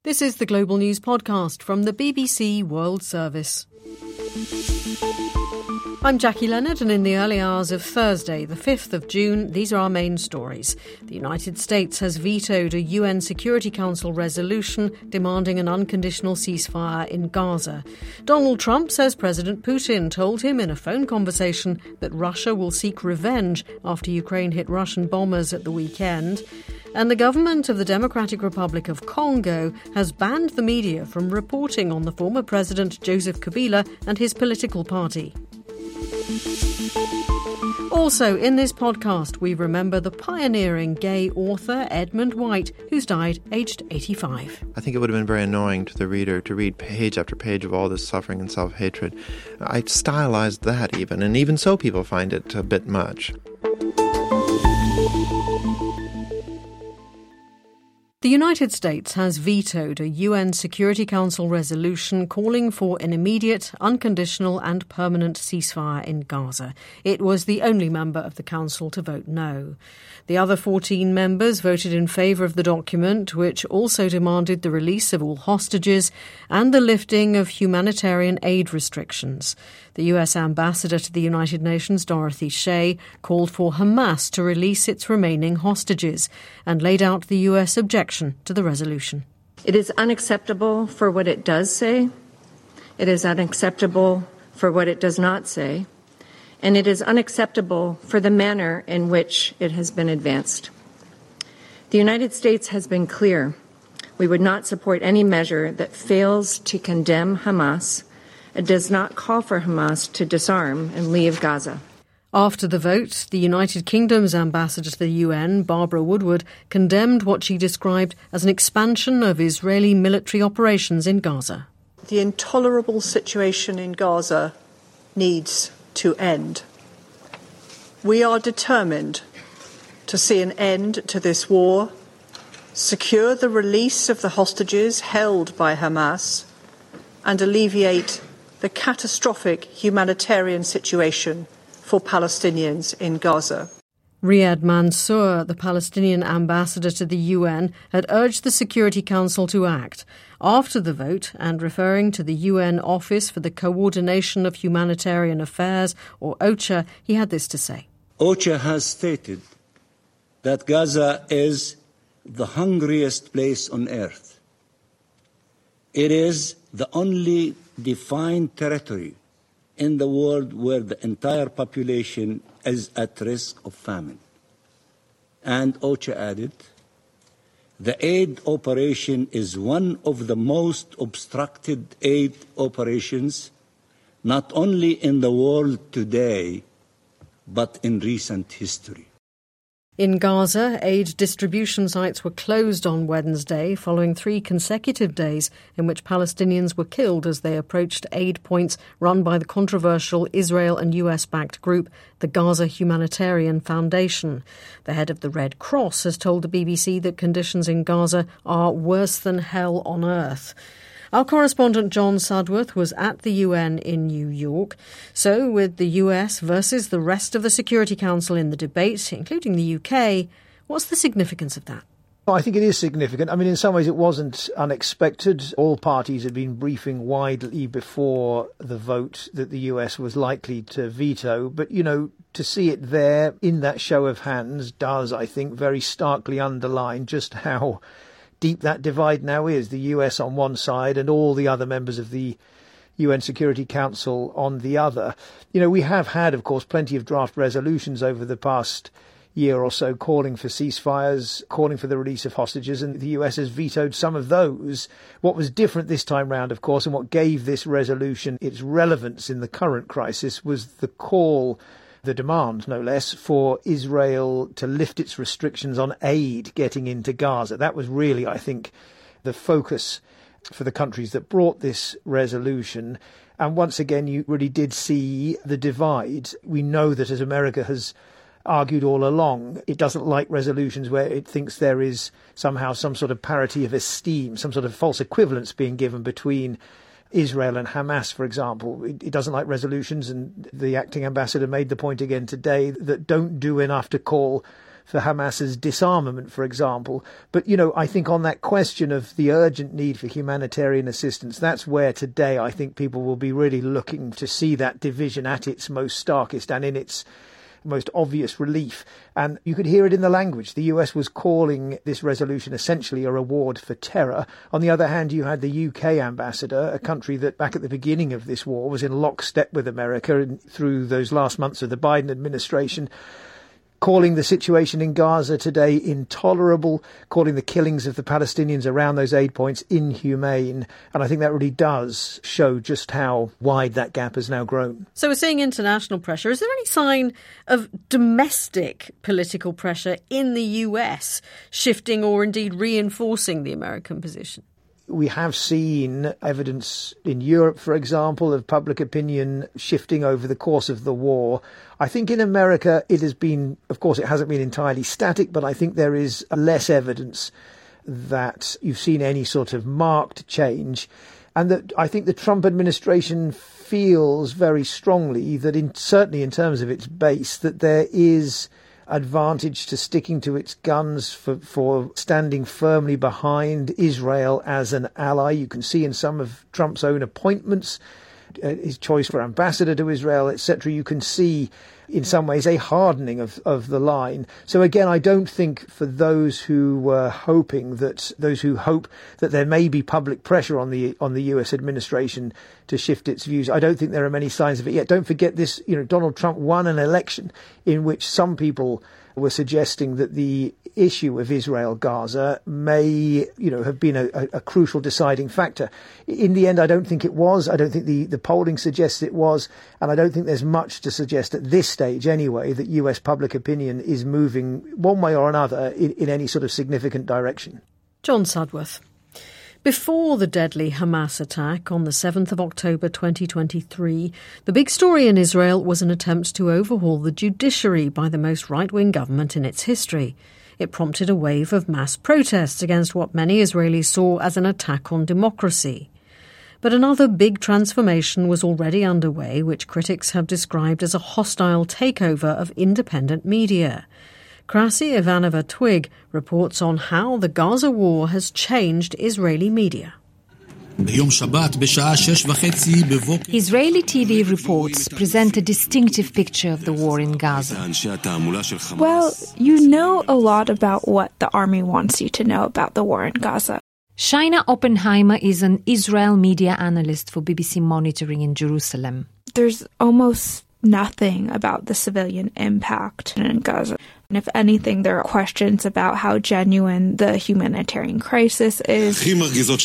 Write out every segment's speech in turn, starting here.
This is the Global News Podcast from the BBC World Service. I'm Jackie Leonard, and in the early hours of Thursday, the 5th of June, these are our main stories. The United States has vetoed a UN Security Council resolution demanding an unconditional ceasefire in Gaza. Donald Trump says President Putin told him in a phone conversation that Russia will seek revenge after Ukraine hit Russian bombers at the weekend. And the government of the Democratic Republic of Congo has banned the media from reporting on the former president Joseph Kabila and his political party. Also, in this podcast, we remember the pioneering gay author Edmund White, who's died aged 85. I think it would have been very annoying to the reader to read page after page of all this suffering and self-hatred. I stylized that and even so people find it a bit much. The United States has vetoed a UN Security Council resolution calling for an immediate, unconditional and permanent ceasefire in Gaza. It was the only member of the Council to vote no. The other 14 members voted in favour of the document, which also demanded the release of all hostages and the lifting of humanitarian aid restrictions. The US ambassador to the United Nations, Dorothy Shea, called for Hamas to release its remaining hostages and laid out the US objection to the resolution. It is unacceptable for what it does say. It is unacceptable for what it does not say. And it is unacceptable for the manner in which it has been advanced. The United States has been clear. We would not support any measure that fails to condemn Hamas. It does not call for Hamas to disarm and leave Gaza. After the vote, the United Kingdom's ambassador to the UN, Barbara Woodward, condemned what she described as an expansion of Israeli military operations in Gaza. The intolerable situation in Gaza needs to end. We are determined to see an end to this war, secure the release of the hostages held by Hamas, and alleviate the catastrophic humanitarian situation for Palestinians in Gaza. Riyad Mansour, the Palestinian ambassador to the UN, had urged the Security Council to act. After the vote, and referring to the UN Office for the Coordination of Humanitarian Affairs, or OCHA, he had this to say. OCHA has stated that Gaza is the hungriest place on earth. It is the only defined territory in the world where the entire population is at risk of famine. And OCHA added, the aid operation is one of the most obstructed aid operations, not only in the world today, but in recent history. In Gaza, aid distribution sites were closed on Wednesday following 3 consecutive days in which Palestinians were killed as they approached aid points run by the controversial Israel and US-backed group, the Gaza Humanitarian Foundation. The head of the Red Cross has told the BBC that conditions in Gaza are worse than hell on earth. Our correspondent John Sudworth was at the UN in New York. So, with the US versus the rest of the Security Council in the debate, including the UK, what's the significance of that? Well, I think it is significant. I mean, in some ways it wasn't unexpected. All parties had been briefing widely before the vote that the US was likely to veto. But, to see it there in that show of hands does, I think, very starkly underline just how deep that divide now is. The US on one side and all the other members of the UN Security Council on the other. We have had, of course, plenty of draft resolutions over the past year or so calling for ceasefires, calling for the release of hostages, and the US has vetoed some of those. What was different this time round, of course, and what gave this resolution its relevance in the current crisis was the call, the demand, no less, for Israel to lift its restrictions on aid getting into Gaza. That was really, I think, the focus for the countries that brought this resolution. And once again, you really did see the divide. We know that, as America has argued all along, it doesn't like resolutions where it thinks there is somehow some sort of parity of esteem, some sort of false equivalence being given between Israel and Hamas, for example. It doesn't like resolutions, and the acting ambassador made the point again today, that don't do enough to call Hamas's disarmament, for example. But, I think on that question of the urgent need for humanitarian assistance, that's where today I think people will be really looking to see that division at its most starkest and in its most obvious relief. And you could hear it in the language. The US was calling this resolution essentially a reward for terror. On the other hand, you had the UK ambassador, a country that back at the beginning of this war was in lockstep with America through those last months of the Biden administration, calling the situation in Gaza today intolerable, calling the killings of the Palestinians around those aid points inhumane. And I think that really does show just how wide that gap has now grown. So we're seeing international pressure. Is there any sign of domestic political pressure in the US shifting or indeed reinforcing the American position? We have seen evidence in Europe, for example, of public opinion shifting over the course of the war. I think in America it has been, of course, it hasn't been entirely static, but I think there is less evidence that you've seen any sort of marked change. And that I think the Trump administration feels very strongly that certainly in terms of its base, that there is advantage to sticking to its guns for standing firmly behind Israel as an ally. You can see in some of Trump's own appointments, his choice for ambassador to Israel, etc., you can see in some ways a hardening of the line. So again, I don't think for those who hope that there may be public pressure on the US administration to shift its views, I don't think there are many signs of it yet. Don't forget this, Donald Trump won an election in which some people were suggesting that the issue of Israel-Gaza may, have been a crucial deciding factor. In the end, I don't think it was. I don't think the polling suggests it was. And I don't think there's much to suggest at this stage anyway that US public opinion is moving one way or another in any sort of significant direction. John Sudworth. Before the deadly Hamas attack on the 7th of October 2023, the big story in Israel was an attempt to overhaul the judiciary by the most right-wing government in its history. It prompted a wave of mass protests against what many Israelis saw as an attack on democracy. But another big transformation was already underway, which critics have described as a hostile takeover of independent media. Krasi Ivanova-Twig reports on how the Gaza war has changed Israeli media. Israeli TV reports present a distinctive picture of the war in Gaza. Well, you know a lot about what the army wants you to know about the war in Gaza. Shaina Oppenheimer is an Israel media analyst for BBC Monitoring in Jerusalem. There's almost nothing about the civilian impact in Gaza. And if anything, there are questions about how genuine the humanitarian crisis is. A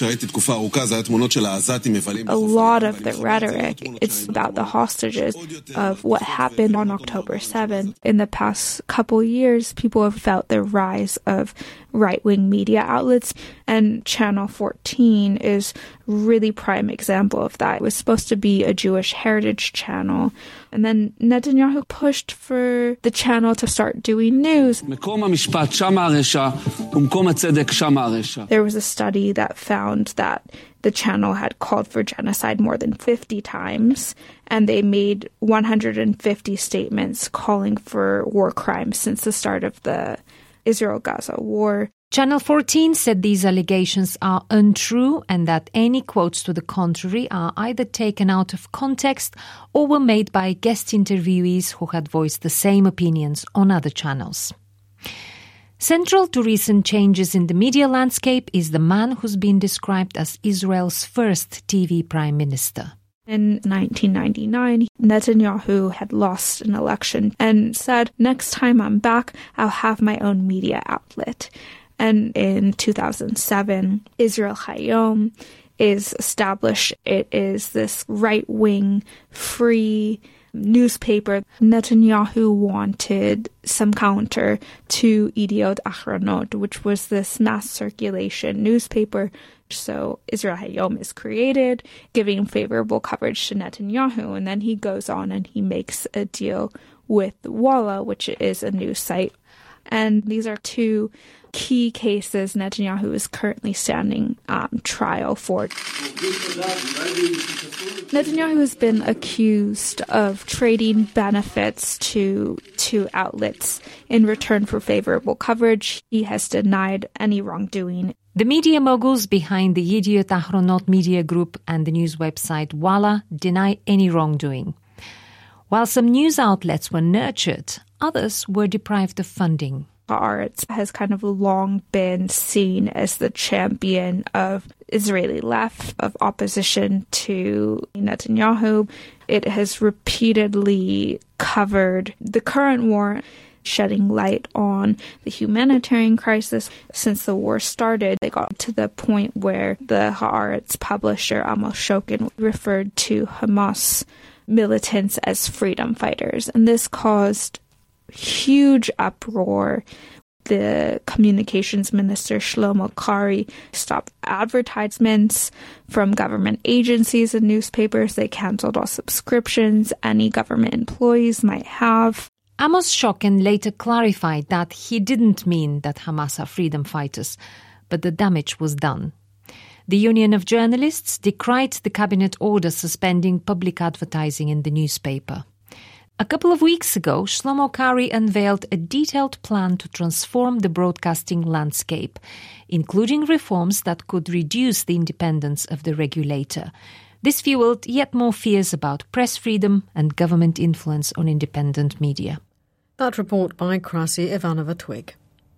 lot of the rhetoric, it's about the hostages of what happened on October 7th. In the past couple years, people have felt the rise of right-wing media outlets, and Channel 14 is really prime example of that. It was supposed to be a Jewish heritage channel, and then Netanyahu pushed for the channel to start doing news. There was a study that found that the channel had called for genocide more than 50 times, and they made 150 statements calling for war crimes since the start of the Israel-Gaza war. Channel 14 said these allegations are untrue and that any quotes to the contrary are either taken out of context or were made by guest interviewees who had voiced the same opinions on other channels. Central to recent changes in the media landscape is the man who's been described as Israel's first TV prime minister. In 1999, Netanyahu had lost an election and said, "Next time I'm back, I'll have my own media outlet." And in 2007, Israel Hayom is established. It is this right-wing, free newspaper. Netanyahu wanted some counter to Yediot Ahronot, which was this mass circulation newspaper. So Israel Hayom is created, giving favorable coverage to Netanyahu, and then he goes on and he makes a deal with Walla, which is a news site. And these are two key cases Netanyahu is currently standing trial for. Netanyahu has been accused of trading benefits to outlets in return for favorable coverage. He has denied any wrongdoing. The media moguls behind the Yediot Ahronot media group and the news website Walla deny any wrongdoing. While some news outlets were nurtured, others were deprived of funding. Haaretz has kind of long been seen as the champion of Israeli left, of opposition to Netanyahu. It has repeatedly covered the current war, shedding light on the humanitarian crisis. Since the war started, they got to the point where the Haaretz publisher Amos Shokin referred to Hamas militants as freedom fighters, and this caused huge uproar. The communications minister Shlomo Kari stopped advertisements from government agencies and newspapers. They canceled all subscriptions any government employees might have. Amos Shokin later clarified that he didn't mean that Hamas are freedom fighters, but the damage was done. The Union of Journalists decried the cabinet order suspending public advertising in the newspaper. A couple of weeks ago, Shlomo Kari unveiled a detailed plan to transform the broadcasting landscape, including reforms that could reduce the independence of the regulator. This fueled yet more fears about press freedom and government influence on independent media. That report by Krasi Ivanova-Twig.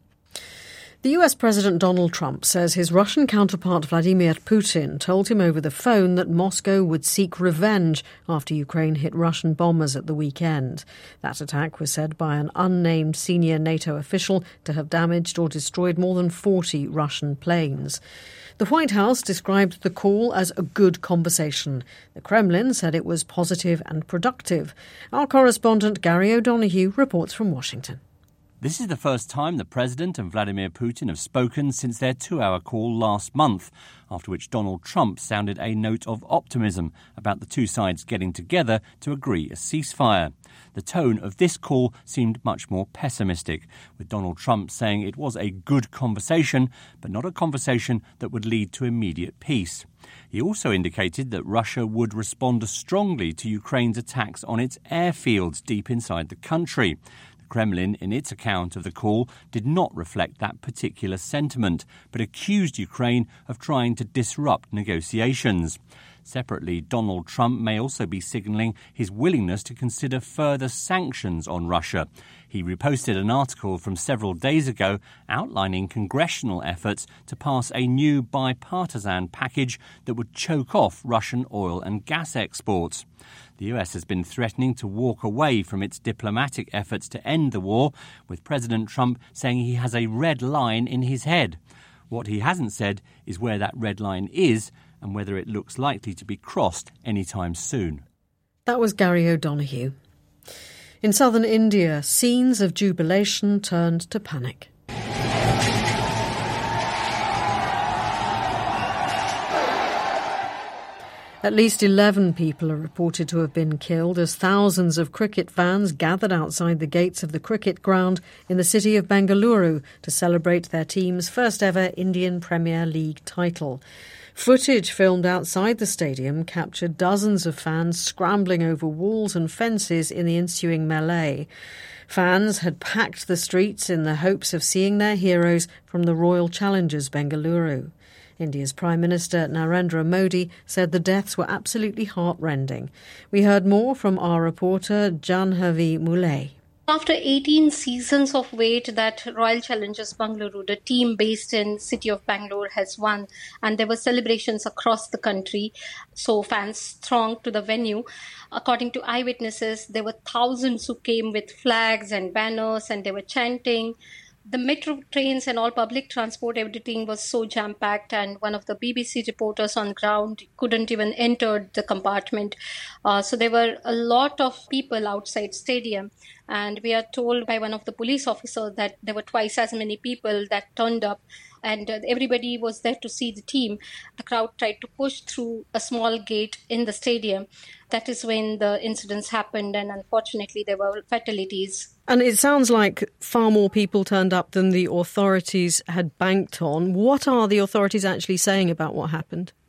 The US President Donald Trump says his Russian counterpart Vladimir Putin told him over the phone that Moscow would seek revenge after Ukraine hit Russian bombers at the weekend. That attack was said by an unnamed senior NATO official to have damaged or destroyed more than 40 Russian planes. The White House described the call as a good conversation. The Kremlin said it was positive and productive. Our correspondent Gary O'Donoghue reports from Washington. This is the first time the President and Vladimir Putin have spoken since their 2-hour call last month, after which Donald Trump sounded a note of optimism about the two sides getting together to agree a ceasefire. The tone of this call seemed much more pessimistic, with Donald Trump saying it was a good conversation, but not a conversation that would lead to immediate peace. He also indicated that Russia would respond strongly to Ukraine's attacks on its airfields deep inside the country. Kremlin, in its account of the call, did not reflect that particular sentiment, but accused Ukraine of trying to disrupt negotiations. Separately, Donald Trump may also be signalling his willingness to consider further sanctions on Russia. He reposted an article from several days ago outlining congressional efforts to pass a new bipartisan package that would choke off Russian oil and gas exports. The US has been threatening to walk away from its diplomatic efforts to end the war, with President Trump saying he has a red line in his head. What he hasn't said is where that red line is and whether it looks likely to be crossed anytime soon. That was Gary O'Donoghue. In southern India, scenes of jubilation turned to panic. At least 11 people are reported to have been killed as thousands of cricket fans gathered outside the gates of the cricket ground in the city of Bengaluru to celebrate their team's first ever Indian Premier League title. Footage filmed outside the stadium captured dozens of fans scrambling over walls and fences in the ensuing melee. Fans had packed the streets in the hopes of seeing their heroes from the Royal Challengers Bengaluru. India's Prime Minister Narendra Modi said the deaths were absolutely heartrending. We heard more from our reporter Janhavi Muley. After 18 seasons of wait that Royal Challengers Bengaluru, the team based in city of Bangalore, has won, and there were celebrations across the country, so fans thronged to the venue. According to eyewitnesses, there were thousands who came with flags and banners and they were chanting. The metro trains and all public transport, everything was so jam-packed, and one of the BBC reporters on ground couldn't even enter the compartment. So there were a lot of people outside stadium, and we are told by one of the police officers that there were twice as many people that turned up, and everybody was there to see the team. The crowd tried to push through a small gate in the stadium. That is when the incidents happened, and unfortunately there were fatalities. And it sounds like far more people turned up than the authorities had banked on. What are the authorities actually saying about what happened?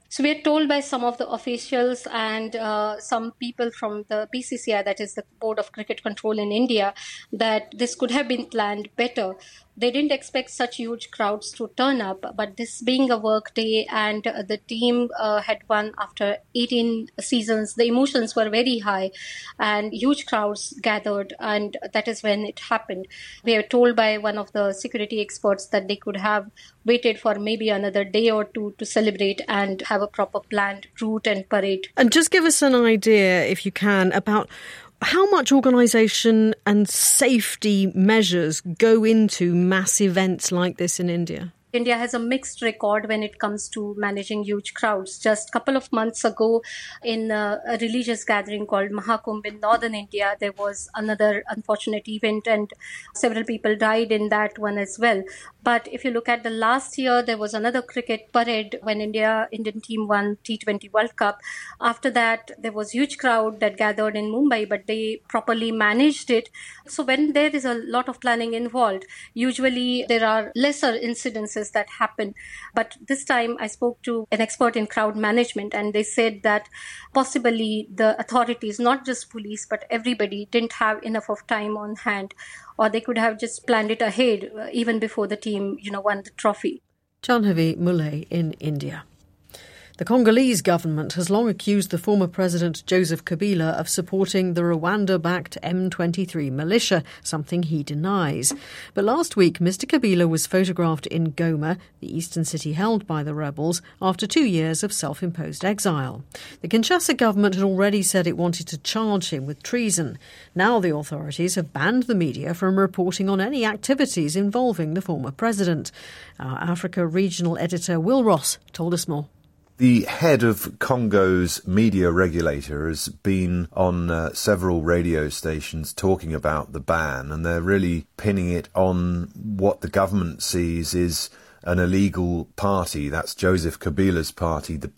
So we are told by some of the officials and some people from the BCCI, that is the Board of Cricket Control in India, that this could have been planned better. They didn't expect such huge crowds to turn up, but this being a work day and the team had won after 18 seasons, the emotions were very high and huge crowds gathered, and that is when it happened. We are told by one of the security experts that they could have waited for maybe another day or two to celebrate and have a proper planned route and parade. And just give us an idea, if you can, about how much organisation and safety measures go into mass events like this in India? India has a mixed record when it comes to managing huge crowds. Just a couple of months ago, in a religious gathering called Mahakumbh in northern India, there was another unfortunate event and several people died in that one as well. But if you look at the last year, there was another cricket parade when Indian team won T20 World Cup. After that, there was huge crowd that gathered in Mumbai, but they properly managed it. So when there is a lot of planning involved, usually there are lesser incidences that happen. But this time I spoke to an expert in crowd management, and they said that possibly the authorities, not just police, but everybody didn't have enough of time on hand, or they could have just planned it ahead even before the team, won the trophy. Janhavi Mulay in India. The Congolese government has long accused the former president Joseph Kabila of supporting the Rwanda-backed M23 militia, something he denies. But last week, Mr. Kabila was photographed in Goma, the eastern city held by the rebels, after 2 years of self-imposed exile. The Kinshasa government had already said it wanted to charge him with treason. Now the authorities have banned the media from reporting on any activities involving the former president. Our Africa regional editor Will Ross told us more. The head of Congo's media regulator has been on several radio stations talking about the ban, and they're really pinning it on what the government sees is an illegal party. That's Joseph Kabila's party, the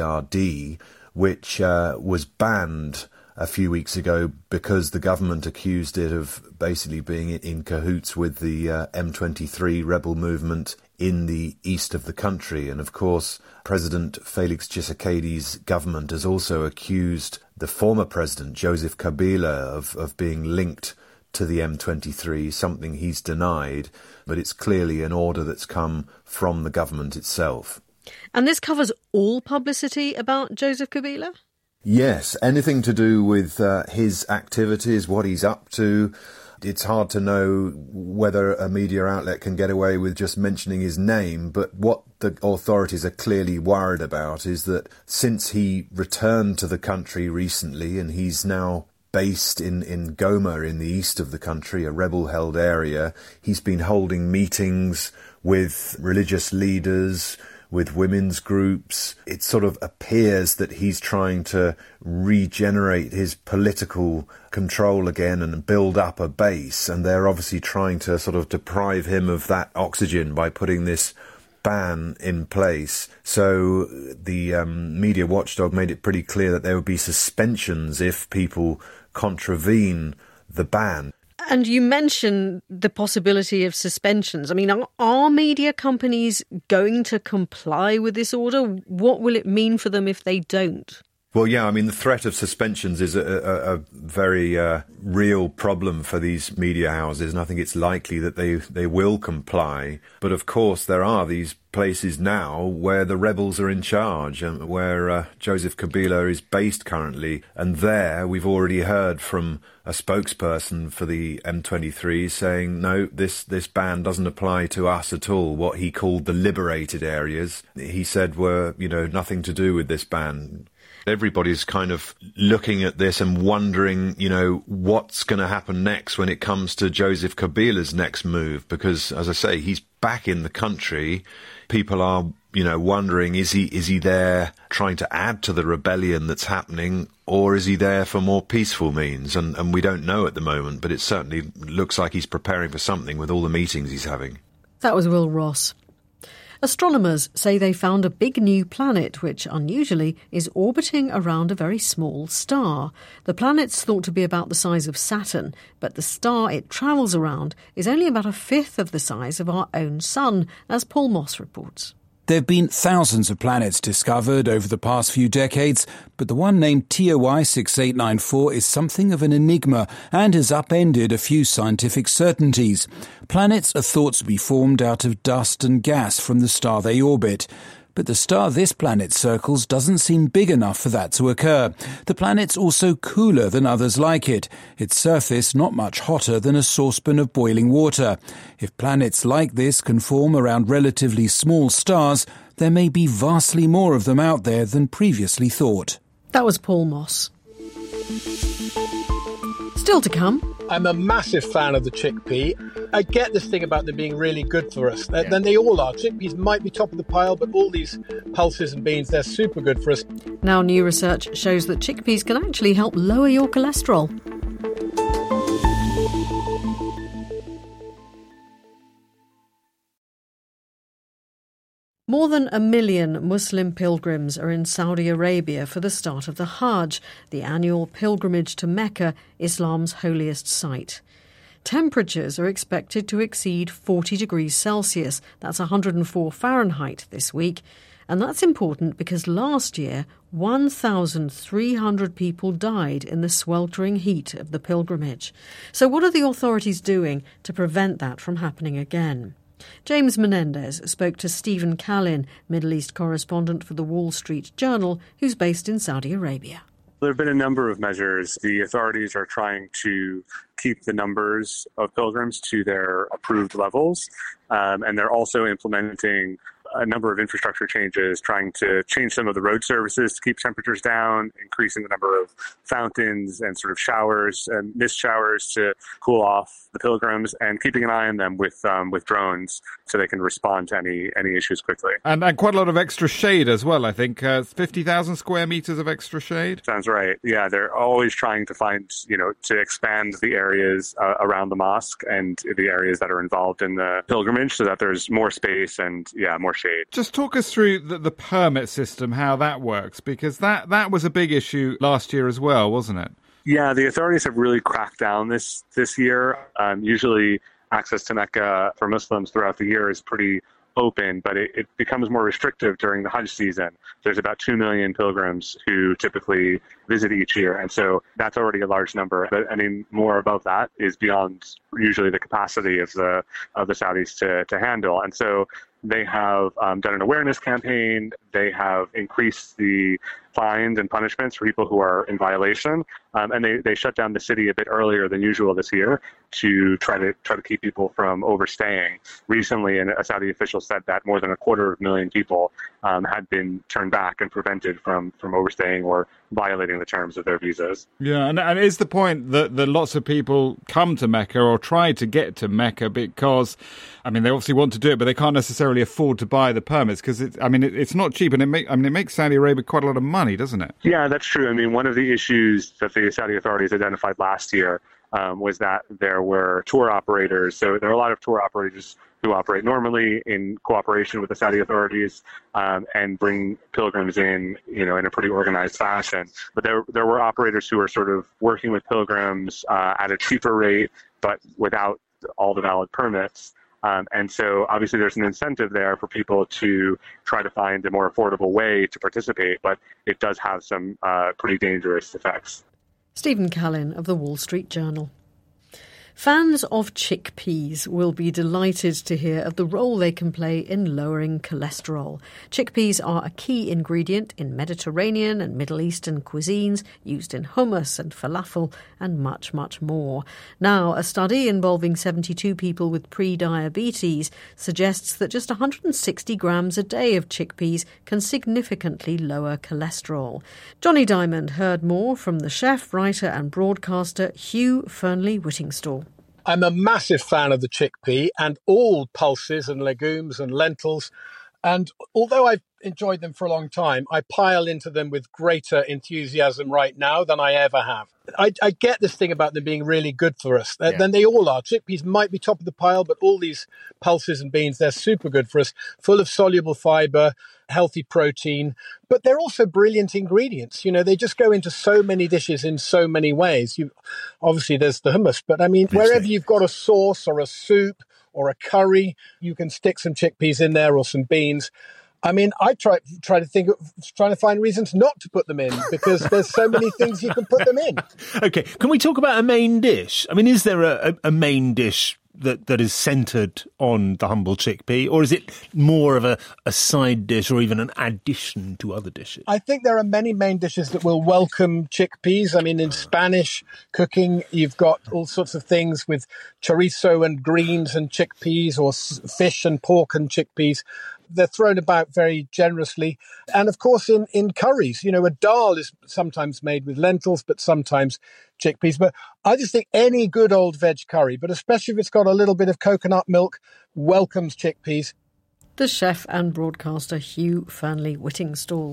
PPRD, which was banned a few weeks ago because the government accused it of basically being in cahoots with the M23 rebel movement in the east of the country. And of course, President Felix Tshisekedi's government has also accused the former president, Joseph Kabila, of being linked to the M23, something he's denied, but it's clearly an order that's come from the government itself. And this covers all publicity about Joseph Kabila? Yes, anything to do with his activities, what he's up to. It's hard to know whether a media outlet can get away with just mentioning his name, but what the authorities are clearly worried about is that since he returned to the country recently, and he's now based in Goma in the east of the country, a rebel-held area, he's been holding meetings with religious leaders, with women's groups. It sort of appears that he's trying to regenerate his political control again and build up a base, and they're obviously trying to sort of deprive him of that oxygen by putting this ban in place. So the media watchdog made it pretty clear that there would be suspensions if people contravene the ban. And you mentioned the possibility of suspensions. I mean, are media companies going to comply with this order? What will it mean for them if they don't? Well, yeah, I mean, the threat of suspensions is a very real problem for these media houses, and I think it's likely that they will comply. But of course, there are these places now where the rebels are in charge and where Joseph Kabila is based currently. And there we've already heard from a spokesperson for the M23 saying, no, this ban doesn't apply to us at all. What he called the liberated areas, he said were, nothing to do with this ban. Everybody's kind of looking at this and wondering, what's going to happen next when it comes to Joseph Kabila's next move. Because, as I say, he's back in the country. People are, wondering, is he there trying to add to the rebellion that's happening, or is he there for more peaceful means? And we don't know at the moment, but it certainly looks like he's preparing for something with all the meetings he's having. That was Will Ross. Astronomers say they found a big new planet which, unusually, is orbiting around a very small star. The planet's thought to be about the size of Saturn, but the star it travels around is only about a fifth of the size of our own sun, as Paul Moss reports. There have been thousands of planets discovered over the past few decades, but the one named TOI 6894 is something of an enigma and has upended a few scientific certainties. Planets are thought to be formed out of dust and gas from the star they orbit. But the star this planet circles doesn't seem big enough for that to occur. The planet's also cooler than others like it, its surface not much hotter than a saucepan of boiling water. If planets like this can form around relatively small stars, there may be vastly more of them out there than previously thought. That was Paul Moss. Still to come. I'm a massive fan of the chickpea. I get this thing about them being really good for us. Then they all are. Chickpeas might be top of the pile, but all these pulses and beans, they're super good for us. Now new research shows that chickpeas can actually help lower your cholesterol. More than 1 million Muslim pilgrims are in Saudi Arabia for the start of the Hajj, the annual pilgrimage to Mecca, Islam's holiest site. Temperatures are expected to exceed 40 degrees Celsius, that's 104 Fahrenheit this week. And that's important because last year, 1,300 people died in the sweltering heat of the pilgrimage. So what are the authorities doing to prevent that from happening again? James Menendez spoke to Stephen Callin, Middle East correspondent for the Wall Street Journal, who's based in Saudi Arabia. There have been a number of measures. The authorities are trying to keep the numbers of pilgrims to their approved levels, and they're also implementing a number of infrastructure changes, trying to change some of the road services to keep temperatures down, increasing the number of fountains and sort of showers and mist showers to cool off the pilgrims, and keeping an eye on them with drones so they can respond to any issues quickly. And quite a lot of extra shade as well, I think. 50,000 square meters of extra shade? Sounds right. Yeah, they're always trying to find, to expand the areas around the mosque and the areas that are involved in the pilgrimage so that there's more space and, more shade. Just talk us through the permit system, how that works, because that was a big issue last year as well, wasn't it? Yeah, the authorities have really cracked down this year. Usually access to Mecca for Muslims throughout the year is pretty open, but it becomes more restrictive during the Hajj season. There's about 2 million pilgrims who typically visit each year, and so that's already a large number. But more above that is beyond usually the capacity of the Saudis to handle. And so they have done an awareness campaign. They have increased the fines and punishments for people who are in violation, and they shut down the city a bit earlier than usual this year to try to keep people from overstaying. Recently, a Saudi official said that more than 250,000 people had been turned back and prevented from overstaying or violating the terms of their visas. Yeah, and is the point that lots of people come to Mecca or try to get to Mecca because, they obviously want to do it, but they can't necessarily afford to buy the permits because it's not cheap, and it makes Saudi Arabia quite a lot of money, doesn't it? Yeah, that's true. One of the issues that the Saudi authorities identified last year was that there were tour operators. So there are a lot of tour operators who operate normally in cooperation with the Saudi authorities and bring pilgrims in a pretty organized fashion. But there were operators who were sort of working with pilgrims at a cheaper rate, but without all the valid permits. And so obviously there's an incentive there for people to try to find a more affordable way to participate, but it does have some pretty dangerous effects. Stephen Callin of the Wall Street Journal. Fans of chickpeas will be delighted to hear of the role they can play in lowering cholesterol. Chickpeas are a key ingredient in Mediterranean and Middle Eastern cuisines, used in hummus and falafel and much, much more. Now, a study involving 72 people with pre-diabetes suggests that just 160 grams a day of chickpeas can significantly lower cholesterol. Johnny Diamond heard more from the chef, writer and broadcaster Hugh Fearnley-Whittingstall. I'm a massive fan of the chickpea and all pulses and legumes and lentils. And although I've enjoyed them for a long time, I pile into them with greater enthusiasm right now than I ever have. I get this thing about them being really good for us. Then they all are. Chickpeas might be top of the pile, but all these pulses and beans, they're super good for us, full of soluble fibre, healthy protein, but they're also brilliant ingredients. They just go into so many dishes in so many ways. Obviously, there's the hummus, but wherever you've got a sauce or a soup or a curry, you can stick some chickpeas in there or some beans. I mean, I try to think of trying to find reasons not to put them in because there's so many things you can put them in. OK, can we talk about a main dish? I mean, is there a main dish that is centred on the humble chickpea, or is it more of a side dish or even an addition to other dishes? I think there are many main dishes that will welcome chickpeas. I mean, in Spanish cooking, you've got all sorts of things with chorizo and greens and chickpeas, or fish and pork and chickpeas. They're thrown about very generously. And of course, in curries, you know, a dal is sometimes made with lentils, but sometimes chickpeas. But I just think any good old veg curry, but especially if it's got a little bit of coconut milk, welcomes chickpeas. The chef and broadcaster Hugh Fearnley-Whittingstall.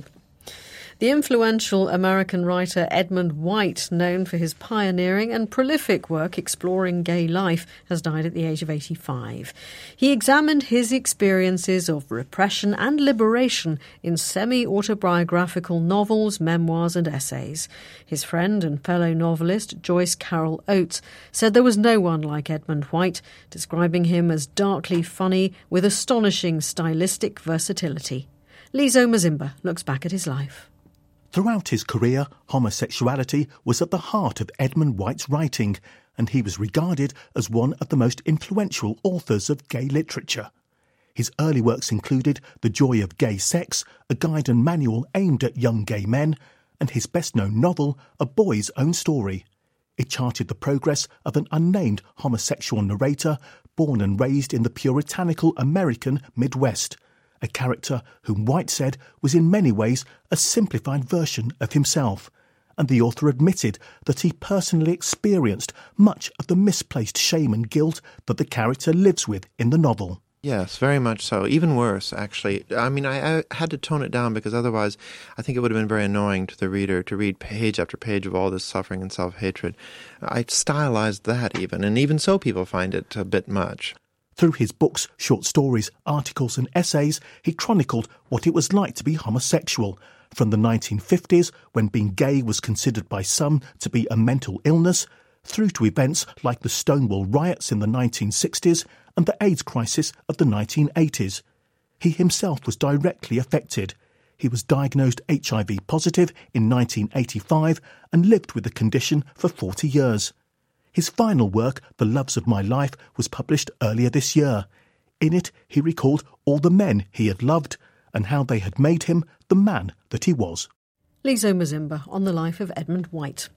The influential American writer Edmund White, known for his pioneering and prolific work exploring gay life, has died at the age of 85. He examined his experiences of repression and liberation in semi-autobiographical novels, memoirs and essays. His friend and fellow novelist Joyce Carol Oates said there was no one like Edmund White, describing him as darkly funny with astonishing stylistic versatility. Lizo Mazimba looks back at his life. Throughout his career, homosexuality was at the heart of Edmund White's writing, and he was regarded as one of the most influential authors of gay literature. His early works included The Joy of Gay Sex, a guide and manual aimed at young gay men, and his best-known novel, A Boy's Own Story. It charted the progress of an unnamed homosexual narrator born and raised in the puritanical American Midwest, a character whom White said was in many ways a simplified version of himself, and the author admitted that he personally experienced much of the misplaced shame and guilt that the character lives with in the novel. Yes, very much so. Even worse, actually. I mean, I had to tone it down because otherwise I think it would have been very annoying to the reader to read page after page of all this suffering and self-hatred. I stylized that even, and even so people find it a bit much. Through his books, short stories, articles and essays, he chronicled what it was like to be homosexual, from the 1950s, when being gay was considered by some to be a mental illness, through to events like the Stonewall riots in the 1960s and the AIDS crisis of the 1980s. He himself was directly affected. He was diagnosed HIV positive in 1985 and lived with the condition for 40 years. His final work, The Loves of My Life, was published earlier this year. In it, he recalled all the men he had loved and how they had made him the man that he was. Lizo Mazimba on the life of Edmund White.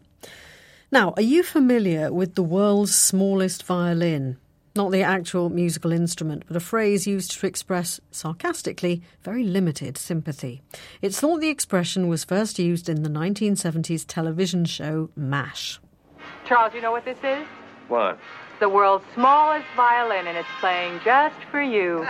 Now, are you familiar with the world's smallest violin? Not the actual musical instrument, but a phrase used to express, sarcastically, very limited sympathy. It's thought the expression was first used in the 1970s television show MASH. Charles, you know what this is? What? The world's smallest violin, and it's playing just for you.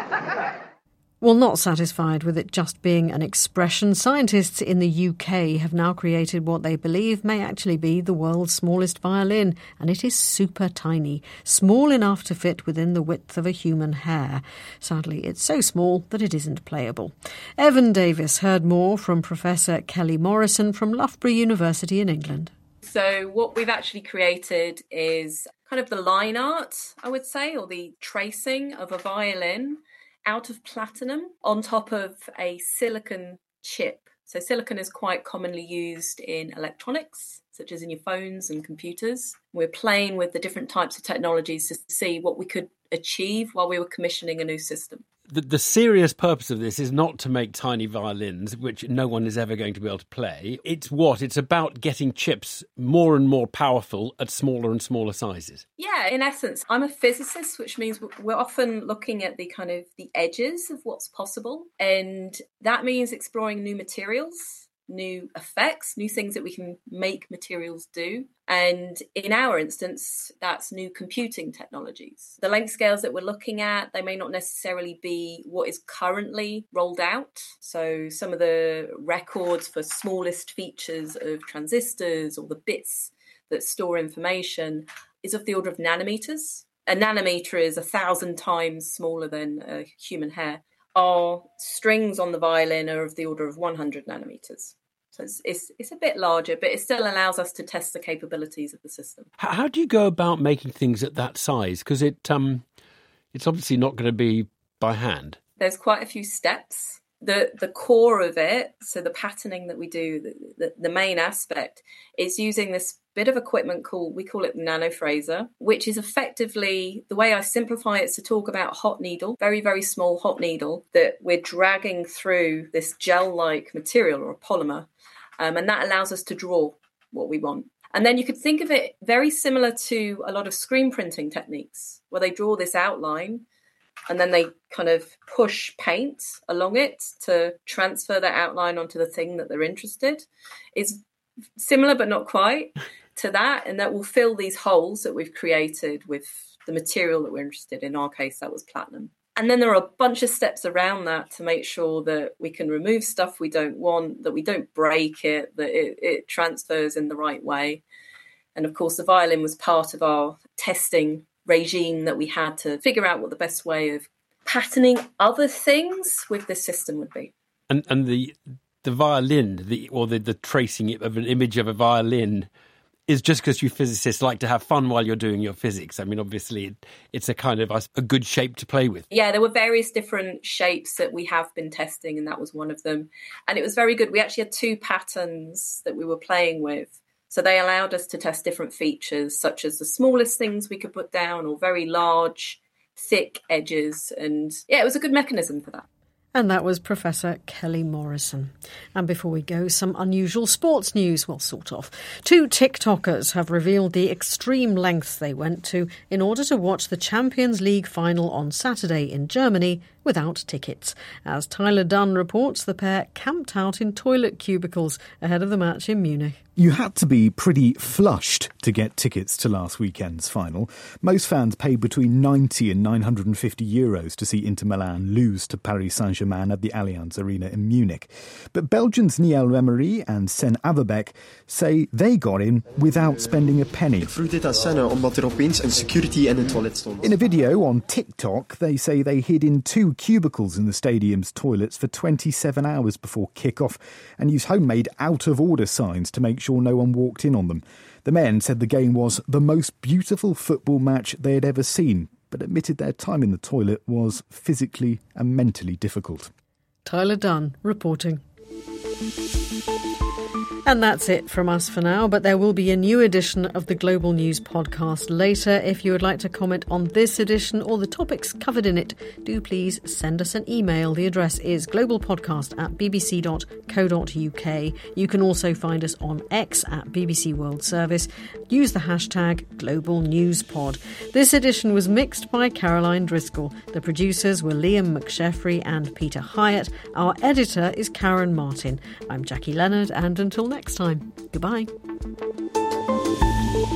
Well, not satisfied with it just being an expression, scientists in the UK have now created what they believe may actually be the world's smallest violin, and it is super tiny, small enough to fit within the width of a human hair. Sadly, it's so small that it isn't playable. Evan Davis heard more from Professor Kelly Morrison from Loughborough University in England. So what we've actually created is kind of the line art, I would say, or the tracing of a violin out of platinum on top of a silicon chip. So silicon is quite commonly used in electronics, such as in your phones and computers. We're playing with the different types of technologies to see what we could achieve while we were commissioning a new system. The serious purpose of this is not to make tiny violins, which no one is ever going to be able to play. It's about getting chips more and more powerful at smaller and smaller sizes. Yeah, in essence, I'm a physicist, which means we're often looking at the kind of the edges of what's possible. And that means exploring new materials, new effects, new things that we can make materials do. And in our instance, that's new computing technologies. The length scales that we're looking at, they may not necessarily be what is currently rolled out. So some of the records for smallest features of transistors or the bits that store information is of the order of nanometers. A nanometer is 1,000 times smaller than a human hair. Our strings on the violin are of the order of 100 nanometers. So it's a bit larger, but it still allows us to test the capabilities of the system. How do you go about making things at that size? Because it's obviously not going to be by hand. There's quite a few steps. the core of it, so the patterning that we do, the main aspect is using this bit of equipment we call it nanofraser, which is effectively, the way I simplify it is to talk about hot needle, very, very small hot needle that we're dragging through this gel-like material or a polymer. And that allows us to draw what we want. And then you could think of it very similar to a lot of screen printing techniques where they draw this outline and then they kind of push paint along it to transfer that outline onto the thing that they're interested. It's similar, but not quite, to that. And that will fill these holes that we've created with the material that we're interested in. In our case, that was platinum. And then there are a bunch of steps around that to make sure that we can remove stuff we don't want, that we don't break it, that it transfers in the right way. And of course, the violin was part of our testing regime that we had to figure out what the best way of patterning other things with this system would be. And the violin, the tracing of an image of a violin is just because you physicists like to have fun while you're doing your physics. I mean, obviously, it's a kind of a good shape to play with. Yeah, there were various different shapes that we have been testing, and that was one of them. And it was very good. We actually had 2 patterns that we were playing with. So they allowed us to test different features, such as the smallest things we could put down or very large, thick edges. And yeah, it was a good mechanism for that. And that was Professor Kelly Morrison. And before we go, some unusual sports news. Well, sort of. 2 TikTokers have revealed the extreme lengths they went to in order to watch the Champions League final on Saturday in Germany without tickets. As Tyler Dunn reports, the pair camped out in toilet cubicles ahead of the match in Munich. You had to be pretty flushed to get tickets to last weekend's final. Most fans paid between 90 and €950 to see Inter Milan lose to Paris Saint-Germain at the Allianz Arena in Munich. But Belgians Niel Emery and Sen Averbek say they got in without spending a penny. In a video on TikTok, they say they hid in 2 cubicles in the stadium's toilets for 27 hours before kick-off and used homemade out-of-order signs to make sure no one walked in on them. The men said the game was the most beautiful football match they had ever seen, but admitted their time in the toilet was physically and mentally difficult. Tyler Dunn reporting. And that's it from us for now, but there will be a new edition of the Global News podcast later. If you would like to comment on this edition or the topics covered in it, do please send us an email. The address is globalpodcast@bbc.co.uk. You can also find us on X at BBC World Service. Use the hashtag GlobalNewsPod. This edition was mixed by Caroline Driscoll. The producers were Liam McSheffrey and Peter Hyatt. Our editor is Karen Martin. I'm Jackie Leonard, and until next time, goodbye.